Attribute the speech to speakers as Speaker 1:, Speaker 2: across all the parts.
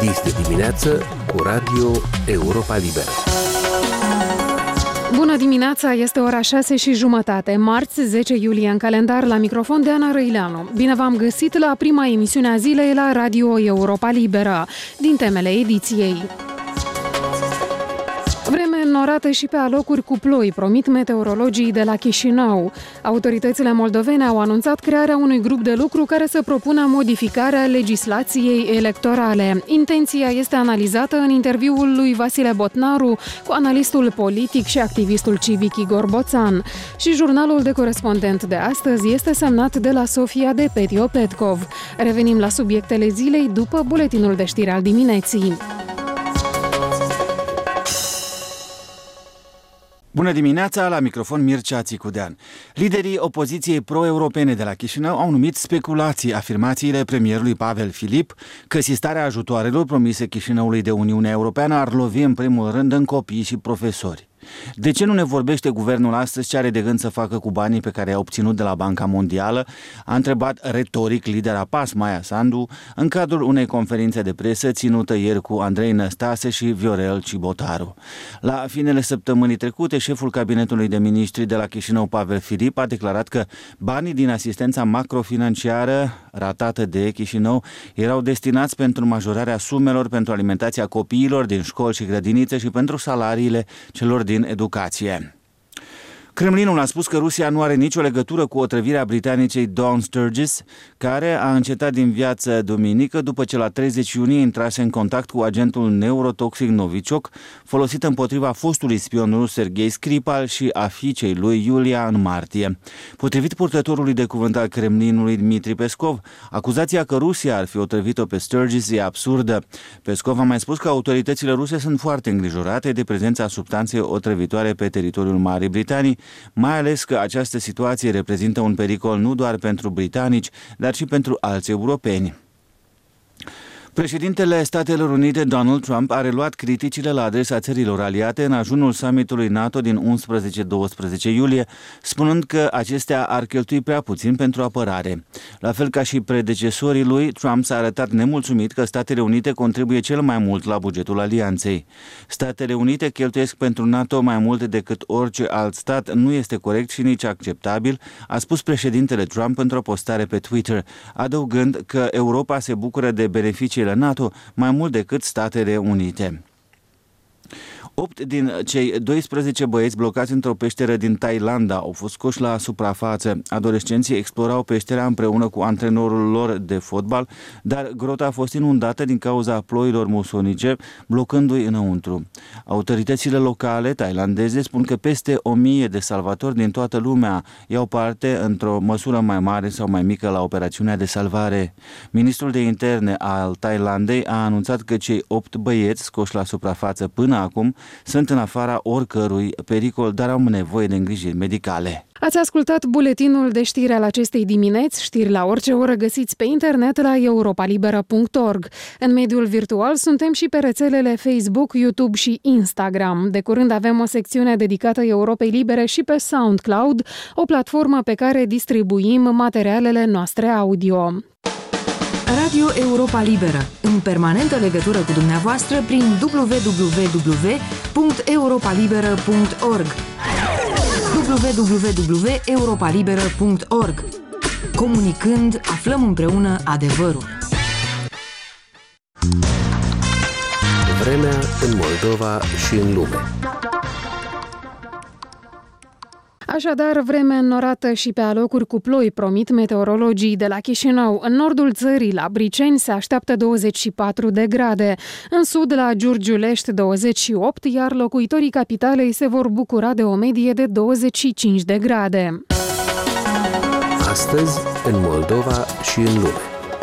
Speaker 1: Este dimineață cu Radio Europa Liberă.
Speaker 2: Bună dimineața, este ora 6:30, marți 10 iulie în calendar, la microfon de Ana Răileanu. Bine v-am găsit la prima emisiune a zilei la Radio Europa Liberă. Din temele ediției: vreme înnorată și pe alocuri cu ploi, promit meteorologii de la Chișinău. Autoritățile moldovene au anunțat crearea unui grup de lucru care să propună modificarea legislației electorale. Intenția este analizată în interviul lui Vasile Botnaru cu analistul politic și activistul civic Igor Boțan. Și jurnalul de corespondent de astăzi este semnat de la Sofia de Petio Petkov. Revenim la subiectele zilei după buletinul de știri al dimineții.
Speaker 3: Bună dimineața, la microfon Mircea Țicudean. Liderii opoziției pro-europene de la Chișinău au numit speculații afirmațiile premierului Pavel Filip că sistarea ajutoarelor promise Chișinăului de Uniunea Europeană ar lovi în primul rând în copii și profesori. De ce nu ne vorbește guvernul astăzi ce are de gând să facă cu banii pe care i-a obținut de la Banca Mondială? A întrebat retoric lidera PAS, Maia Sandu, în cadrul unei conferințe de presă ținută ieri cu Andrei Năstase și Viorel Cibotaru. La finele săptămânii trecute, șeful cabinetului de miniștri de la Chișinău, Pavel Filip, a declarat că banii din asistența macrofinanciară ratată de Chișinău erau destinați pentru majorarea sumelor pentru alimentația copiilor din școli și grădinițe și pentru salariile celor din educație. Kremlinul a spus că Rusia nu are nicio legătură cu otrăvirea britanicei Dawn Sturgis, care a încetat din viață duminică după ce la 30 iunie intrase în contact cu agentul neurotoxic Novichok, folosit împotriva fostului spion rus Sergei Skripal și a fiicei lui Iulia în martie. Potrivit purtătorului de cuvânt al Kremlinului Dmitri Peskov, acuzația că Rusia ar fi otrăvit-o pe Sturgis e absurdă. Peskov a mai spus că autoritățile ruse sunt foarte îngrijorate de prezența substanței otrăvitoare pe teritoriul Marii Britanii, mai ales că această situație reprezintă un pericol nu doar pentru britanici, dar și pentru alți europeni. Președintele Statelor Unite, Donald Trump, a reluat criticile la adresa țărilor aliate în ajunul summitului NATO din 11-12 iulie, spunând că acestea ar cheltui prea puțin pentru apărare. La fel ca și predecesorii lui, Trump s-a arătat nemulțumit că Statele Unite contribuie cel mai mult la bugetul alianței. Statele Unite cheltuiesc pentru NATO mai mult decât orice alt stat, nu este corect și nici acceptabil, a spus președintele Trump într-o postare pe Twitter, adăugând că Europa se bucură de beneficii NATO mai mult decât Statele Unite. 8 din cei 12 băieți blocați într-o peșteră din Thailanda au fost scoși la suprafață. Adolescenții explorau peștera împreună cu antrenorul lor de fotbal, dar grota a fost inundată din cauza ploilor musonice, blocându-i înăuntru. Autoritățile locale thailandeze spun că peste 1000 de salvatori din toată lumea iau parte într-o măsură mai mare sau mai mică la operațiunea de salvare. Ministrul de interne al Thailandei a anunțat că cei 8 băieți scoși la suprafață până acum sunt în afara oricărui pericol, dar au nevoie de îngrijiri medicale.
Speaker 2: Ați ascultat buletinul de știri al acestei dimineți. Știri la orice oră găsiți pe internet la europalibera.org. În mediul virtual suntem și pe rețelele Facebook, YouTube și Instagram. De curând avem o secțiune dedicată Europei Libere și pe SoundCloud, o platformă pe care distribuim materialele noastre audio.
Speaker 4: Radio Europa Liberă, în permanentă legătură cu dumneavoastră prin www.europalibera.org www.europalibera.org. Comunicând, aflăm împreună adevărul.
Speaker 1: Vremea în Moldova și în lume.
Speaker 2: Așadar, vreme înnorată și pe alocuri cu ploi, promit meteorologii de la Chișinău. În nordul țării, la Briceni, se așteaptă 24 de grade. În sud, la Giurgiulești, 28, iar locuitorii capitalei se vor bucura de o medie de 25 de grade.
Speaker 1: Astăzi, în Moldova și în lume.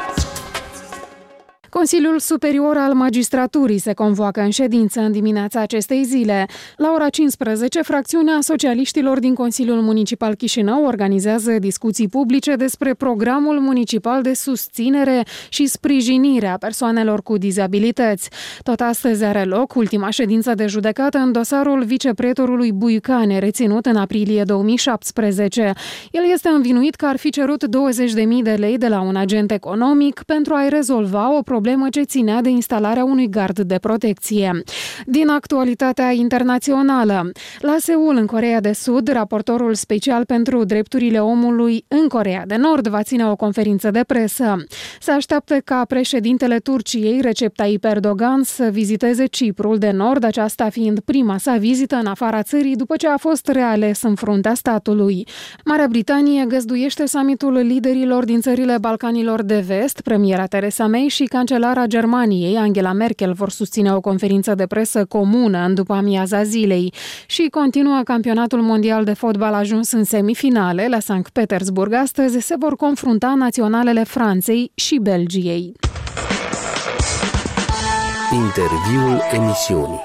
Speaker 2: Consiliul Superior al Magistraturii se convoacă în ședință în dimineața acestei zile. La ora 15, fracțiunea socialiștilor din Consiliul Municipal Chișinău organizează discuții publice despre programul municipal de susținere și sprijinire a persoanelor cu dizabilități. Tot astăzi are loc ultima ședință de judecată în dosarul vicepretorului Buicane, reținut în aprilie 2017. El este învinuit că ar fi cerut 20.000 de lei de la un agent economic pentru a-i rezolva o problemă problemă ce ținea de instalarea unui gard de protecție. Din actualitatea internațională, la Seul, în Coreea de Sud, raportorul special pentru drepturile omului în Coreea de Nord va ține o conferință de presă. Se așteaptă ca președintele Turciei, Recep Tayyip Erdogan, să viziteze Ciprul de Nord, aceasta fiind prima sa vizită în afara țării după ce a fost reales în fruntea statului. Marea Britanie găzduiește summitul liderilor din țările Balcanilor de Vest. Premiera Theresa May și cancelara Germaniei, Angela Merkel, vor susține o conferință de presă comună în după amiaza zilei. Și continuă campionatul mondial de fotbal ajuns în semifinale. La Sankt Petersburg astăzi se vor confrunta naționalele Franței și Belgiei.
Speaker 1: Interviul emisiunii.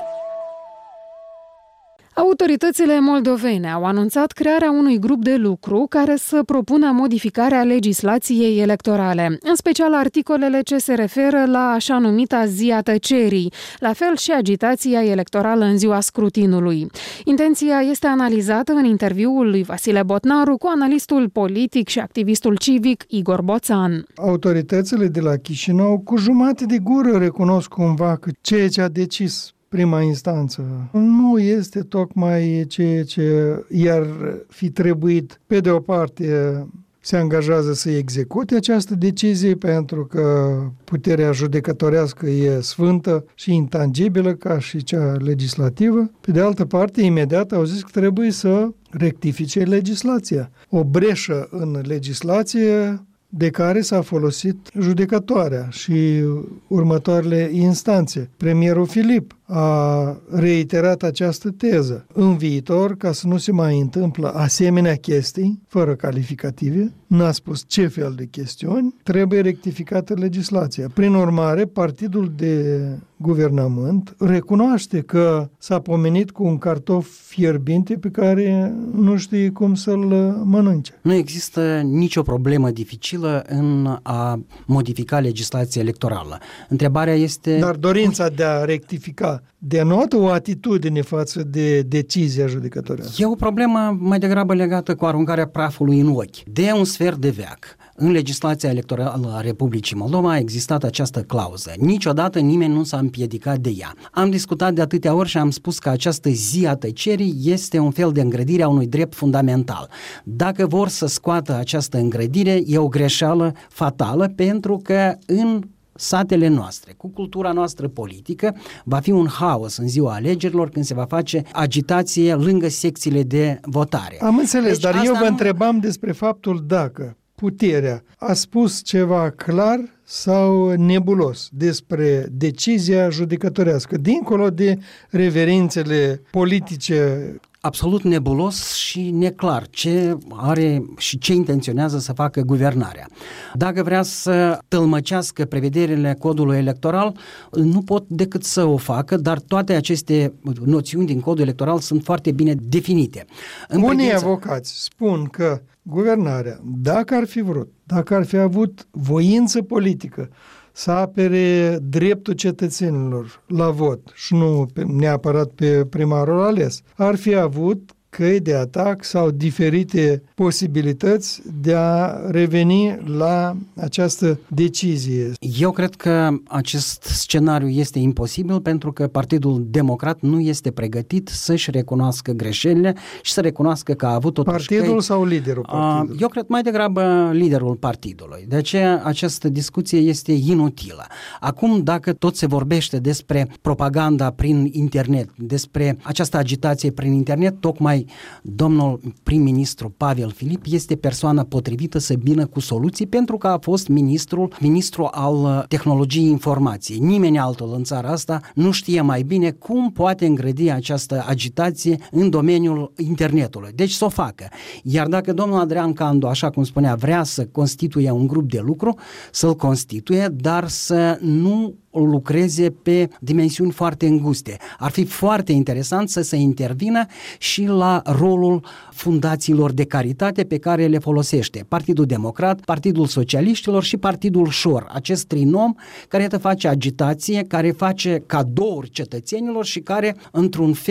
Speaker 2: Autoritățile moldovene au anunțat crearea unui grup de lucru care să propună modificarea legislației electorale, în special articolele ce se referă la așa numita zi a tăcerii, la fel și agitația electorală în ziua scrutinului. Intenția este analizată în interviul lui Vasile Botnaru cu analistul politic și activistul civic Igor Boțan.
Speaker 5: Autoritățile de la Chișinău cu jumate de gură recunosc cumva că ceea ce a decis prima instanță nu este tocmai ceea ce i-ar fi trebuit. Pe de o parte, se angajează să execute această decizie pentru că puterea judecătorească e sfântă și intangibilă ca și cea legislativă. Pe de altă parte, imediat au zis că trebuie să rectifice legislația. O breșă în legislație de care s-a folosit judecătoarea și următoarele instanțe. Premierul Filip a reiterat această teză. În viitor, ca să nu se mai întâmplă asemenea chestii, fără calificative, n-a spus ce fel de chestiuni, trebuie rectificată legislația. Prin urmare, partidul de guvernământ recunoaște că s-a pomenit cu un cartof fierbinte pe care nu știe cum să-l mănânce.
Speaker 6: Nu există nicio problemă dificilă în a modifica legislația electorală. Întrebarea este...
Speaker 5: Dar dorința de a rectifica denotă o atitudine față de decizia judecătorească.
Speaker 6: E o problemă mai degrabă legată cu aruncarea prafului în ochi. De un sfert de veac, în legislația electorală a Republicii Moldova a existat această clauză. Niciodată nimeni nu s-a împiedicat de ea. Am discutat de atâtea ori și am spus că această zi a tăcerii este un fel de îngrădire a unui drept fundamental. Dacă vor să scoată această îngrădire, e o greșeală fatală, pentru că în satele noastre, cu cultura noastră politică, va fi un haos în ziua alegerilor când se va face agitație lângă secțiile de votare.
Speaker 5: Am înțeles,
Speaker 6: deci,
Speaker 5: dar eu vă întrebam despre faptul dacă puterea a spus ceva clar sau nebulos despre decizia judecătorească, dincolo de reverințele politice.
Speaker 6: Absolut nebulos și neclar ce are și ce intenționează să facă guvernarea. Dacă vrea să tălmăcească prevederile codului electoral, nu pot decât să o facă, dar toate aceste noțiuni din codul electoral sunt foarte bine definite.
Speaker 5: Unii avocați spun că guvernarea, dacă ar fi vrut, dacă ar fi avut voință politică să apere dreptul cetățenilor la vot și nu neapărat pe primarul ales, ar fi avut căi de atac sau diferite posibilități de a reveni la această decizie.
Speaker 6: Eu cred că acest scenariu este imposibil pentru că Partidul Democrat nu este pregătit să-și recunoască greșelile și să recunoască că a avut totuși
Speaker 5: Partidul sau liderul partidului?
Speaker 6: Eu cred mai degrabă liderul partidului. De aceea această discuție este inutilă. Acum, dacă tot se vorbește despre propaganda prin internet, despre această agitație prin internet, tocmai domnul prim-ministru Pavel Filip este persoana potrivită să vină cu soluții pentru că a fost ministru al tehnologiei informației. Nimeni altul în țara asta nu știe mai bine cum poate îngrădi această agitație în domeniul internetului. Deci să o facă. Iar dacă domnul Adrian Candu, așa cum spunea, vrea să constituie un grup de lucru, să-l constituie, dar să nu lucreze pe dimensiuni foarte înguste. Ar fi foarte interesant să se intervină și la rolul fundațiilor de caritate pe care le folosește Partidul Democrat, Partidul Socialiștilor și Partidul Șor. Acest trinom care face agitație, care face cadouri cetățenilor și care, într-un fel,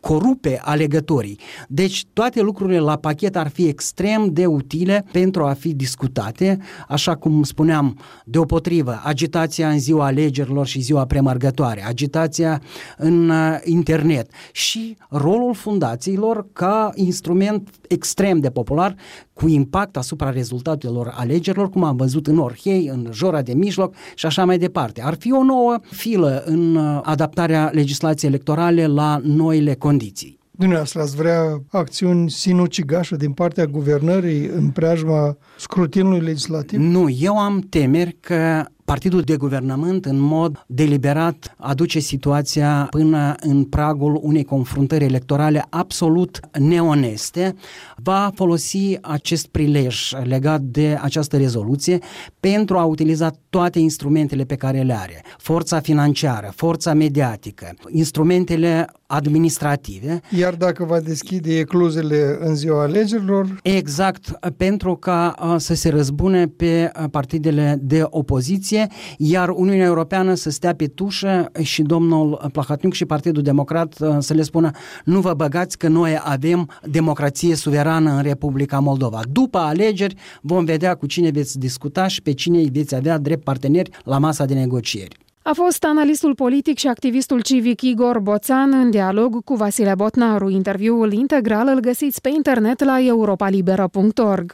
Speaker 6: corupe alegătorii. Deci toate lucrurile la pachet ar fi extrem de utile pentru a fi discutate, așa cum spuneam, deopotrivă, agitația în ziua alegerilor și ziua premergătoare, agitația în internet și rolul fundațiilor ca instrument extrem de popular cu impact asupra rezultatelor alegerilor, cum am văzut în Orhei, în Jora de Mijloc și așa mai departe. Ar fi o nouă filă în adaptarea legislației electorale la noile condiții.
Speaker 5: Dumneavoastră ați vrea acțiuni sinucigașă din partea guvernării în preajma scrutinului legislativ?
Speaker 6: Nu, eu am temeri că partidul de guvernământ în mod deliberat aduce situația până în pragul unei confruntări electorale absolut neoneste. Va folosi acest prilej legat de această rezoluție pentru a utiliza toate instrumentele pe care le are. Forța financiară, forța mediatică, instrumentele administrative.
Speaker 5: Iar dacă va deschide ecluzele în ziua alegerilor?
Speaker 6: Exact, pentru ca să se răzbune pe partidele de opoziție, iar Uniunea Europeană să stea pe tușă și domnul Plahatniuc și Partidul Democrat să le spună: nu vă băgați că noi avem democrație suverană în Republica Moldova. După alegeri vom vedea cu cine veți discuta și pe cine veți avea drept parteneri la masa de negocieri.
Speaker 2: A fost analistul politic și activistul civic Igor Boțan în dialog cu Vasile Botnaru. Interviul integral îl găsiți pe internet la europalibera.org.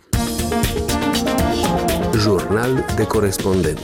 Speaker 1: Jurnal de corespondent.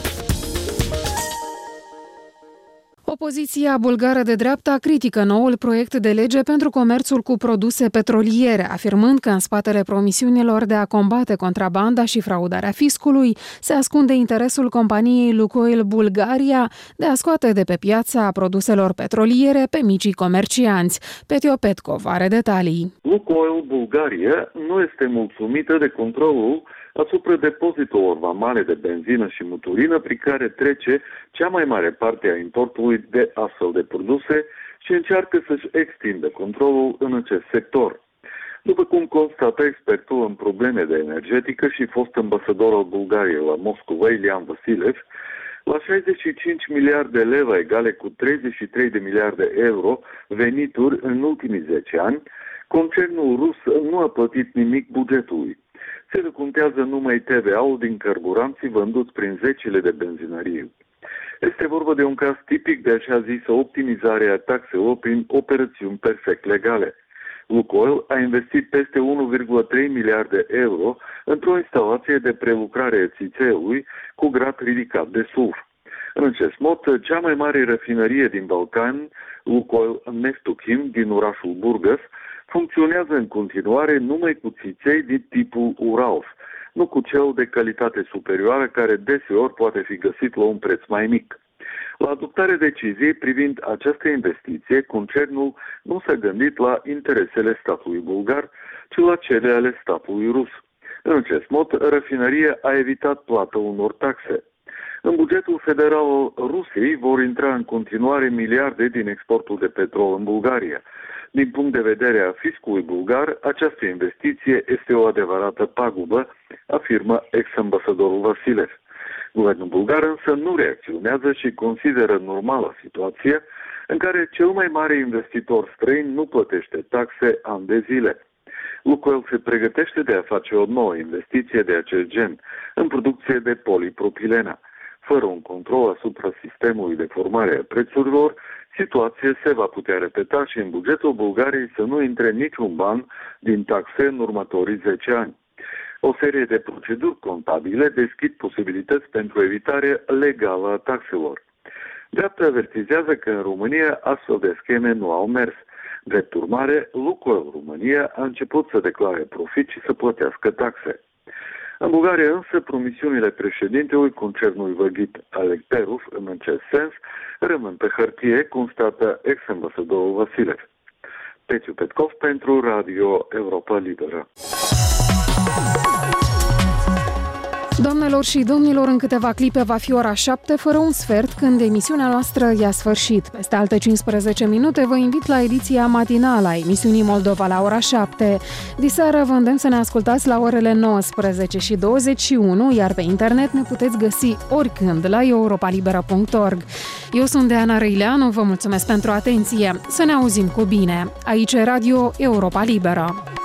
Speaker 2: Opoziția bulgară de dreapta critică noul proiect de lege pentru comerțul cu produse petroliere, afirmând că în spatele promisiunilor de a combate contrabanda și fraudarea fiscului se ascunde interesul companiei Lukoil Bulgaria de a scoate de pe piața produselor petroliere pe micii comercianți. Petio Petkov are detalii.
Speaker 7: Lukoil Bulgaria nu este mulțumită de controlul asupra depozitelor vamale de benzină și motorină prin care trece cea mai mare parte a importului de astfel de produse și încearcă să-și extindă controlul în acest sector. După cum constată expertul în probleme de energetică și fost ambasador al Bulgariei la Moscova, Ilian Vasilev, la 65 miliarde de lei egale cu 33 de miliarde euro venituri în ultimii 10 ani, concernul rus nu a plătit nimic bugetului. Se recontează numai TVA-ul din carburanții vânduți prin zecile de benzinării. Este vorba de un caz tipic de așa zisă optimizare a taxelor prin operațiuni perfect legale. Lukoil a investit peste 1,3 miliarde euro într-o instalație de prelucrare a țițeiului cu grad ridicat de sulf. În acest mod, cea mai mare rafinărie din Balcani, Lukoil Neftochim din orașul Burgas, funcționează în continuare numai cu țiței din tipul Urals, nu cu cel de calitate superioară care deseori poate fi găsit la un preț mai mic. La adoptarea deciziei privind această investiție, concernul nu s-a gândit la interesele statului bulgar, ci la cele ale statului rus. În acest mod, rafinăria a evitat plata unor taxe. În bugetul federal al Rusiei vor intra în continuare miliarde din exportul de petrol în Bulgaria. Din punct de vedere a fiscului bulgar, această investiție este o adevărată pagubă, afirmă ex-ambasadorul Vasilev. Guvernul bulgar însă nu reacționează și consideră normală situația în care cel mai mare investitor străin nu plătește taxe ani de zile. Lukoil se pregătește de a face o nouă investiție de acest gen în producție de polipropilenă. Fără un control asupra sistemului de formare a prețurilor, situația se va putea repeta și în bugetul Bulgariei să nu intre niciun ban din taxe în următorii 10 ani. O serie de proceduri contabile deschid posibilități pentru evitare legală a taxelor. Dreapta avertizează că în România astfel de scheme nu au mers. Drept urmare, Lukoil România a început să declare profit și să plătească taxe. În Bulgaria însă, promisiunile președintelui concernului văghit Alec Peruf în acest sens rămân pe hârtie, constată ex-ambasadorul Vasilev. Petio Petkov pentru Radio Europa Liberă.
Speaker 2: Doamnelor și domnilor, în câteva clipe va fi ora 7 fără un sfert, când emisiunea noastră i-a sfârșit. Peste alte 15 minute vă invit la ediția matinală a emisiunii Moldova la ora 7. Diseară vă îndemn să ne ascultați la orele 19 și 21, iar pe internet ne puteți găsi oricând la europalibera.org. Eu sunt Deana Răileanu, vă mulțumesc pentru atenție. Să ne auzim cu bine. Aici e Radio Europa Liberă.